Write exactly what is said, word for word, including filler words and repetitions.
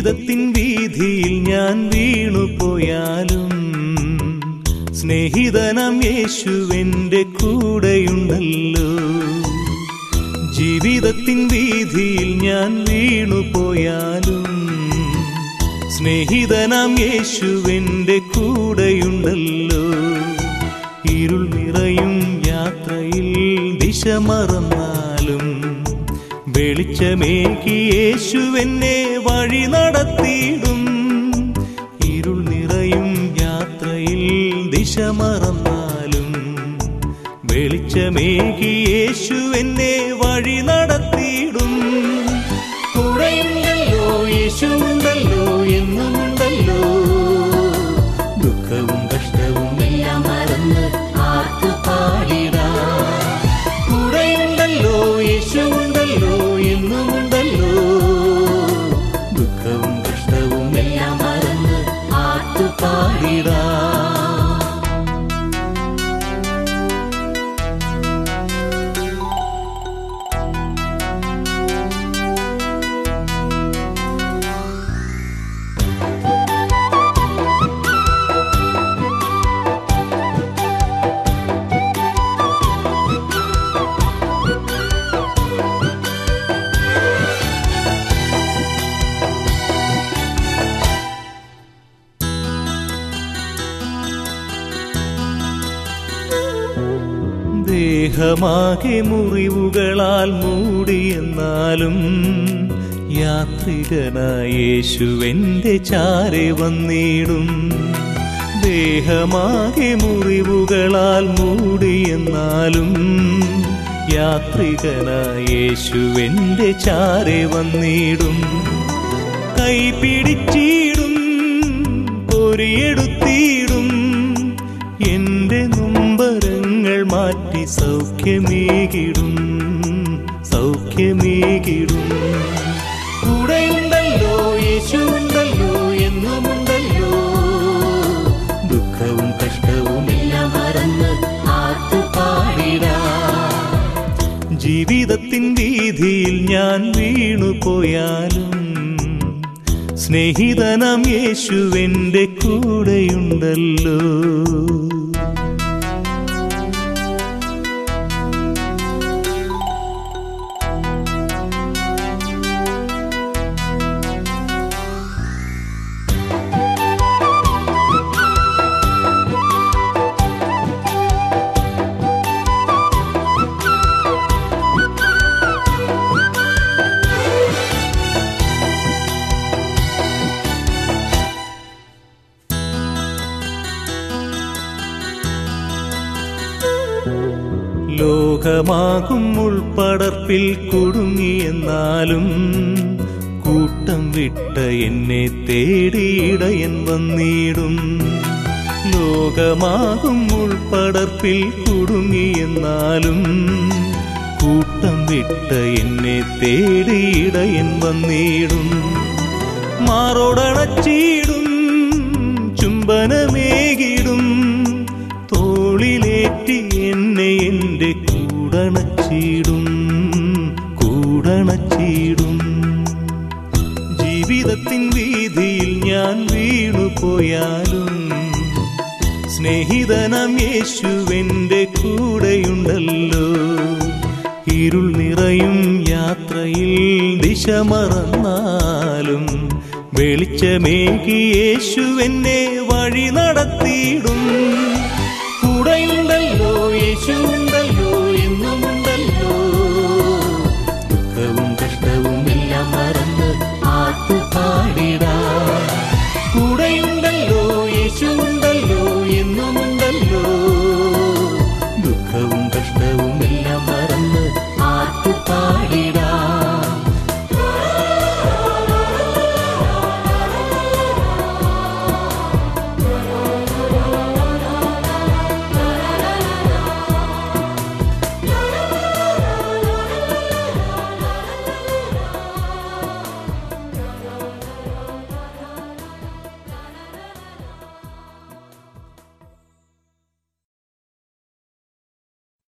ജീവിതത്തിൻ വീതിയിൽ ഞാൻ വീണുപോയാലും സ്നേഹിതനാം യേശുവെന്റെ കൂടെയുണ്ടല്ലോ. ജീവിതത്തിൻ വീതിയിൽ ഞാൻ വീണുപോയാലും സ്നേഹിതനാം യേശുവെന്റെ കൂടെയുണ്ടല്ലോ. ഇരുൾ നിറയും യാത്രയിൽ ദിശ മറന്നാലും വെളിച്ചമേകി യേശുവെന്നെ വഴി നടത്തിയിടും. ഇരുൾ നിറയും യാത്രയിൽ ദിശ മറന്നാലും വെളിച്ചമേകി യേശുവെന്നെ വഴി നടത്തിയിടും. കൂടെയുണ്ടല്ലോ യേശുണ്ടല്ലോ എന്നുമുണ്ടല്ലോ. ദുഃഖവും കഷ്ടവും എല്ലാം മറന്ന് ആർത്തു പാടിടാം. കൂടെയുണ്ടല്ലോ യേശുണ്ടല്ലോ എന്നുമുണ്ടല്ലോ. ദുഃഖവും കഷ്ടവും എല്ലാം മറന്ന് ആർത്തു പാടിടാം. ദേഹമാകെ മുറിവുകളാൽ മൂടിയെന്നാലും യാത്രികനായ യേശുവെന്റെ ചാരെ വന്നിടും. ദേഹമാകെ മുറിവുകളാൽ മൂടിയെന്നാലും യാത്രികനായ യേശുവെന്റെ ചാരെ വന്നിടും. കൈ പിടിച്ചിടും, പൊരിയെടുത്തിടും, എന്റെ നൊമ്പരങ്ങൾ മാറ്റി സൗഖ്യമേകിടും, സൗഖ്യമേകിടും. കൂടെയുണ്ടല്ലോ യേശുണ്ടല്ലോ എന്നുമുണ്ടല്ലോ. ദുഃഖവും കഷ്ടവും എല്ലാം മറന്ന് ആർത്തു പാടിടാം. ജീവിതത്തിൻ വീതിയിൽ ഞാൻ വീണുപോയാലും സ്നേഹിതനാം യേശുവെന്റെ കൂടെയുണ്ടല്ലോ. ലോകമാകും ഉൾപ്പടർപ്പിൽ കുടുങ്ങിയെന്നാലും കൂട്ടം വിട്ട എന്നെ തേടിയിടയൻ വന്നിടും. ലോകമാകും ഉൾപ്പടർപ്പിൽ കുടുങ്ങിയെന്നാലും കൂട്ടം വിട്ട എന്നെ തേടിയിടയൻ വന്നിടും. മാറോടണച്ചിടും, ചുംബനമേകിടും, തോളിലേറ്റി എന്നെ എന്റെ കൂടണച്ചിടും, കൂടണച്ചിടും. ജീവിതത്തിൻ വീതിയിൽ ഞാൻ വീണുപോയാലും സ്നേഹിതനാം യേശുവെന്റെ കൂടെയുണ്ടല്ലോ. ഇരുൾ നിറയും യാത്രയിൽ ദിശ മറന്നാലും വെളിച്ചമേകി യേശുവെന്നെ വഴി നടത്തി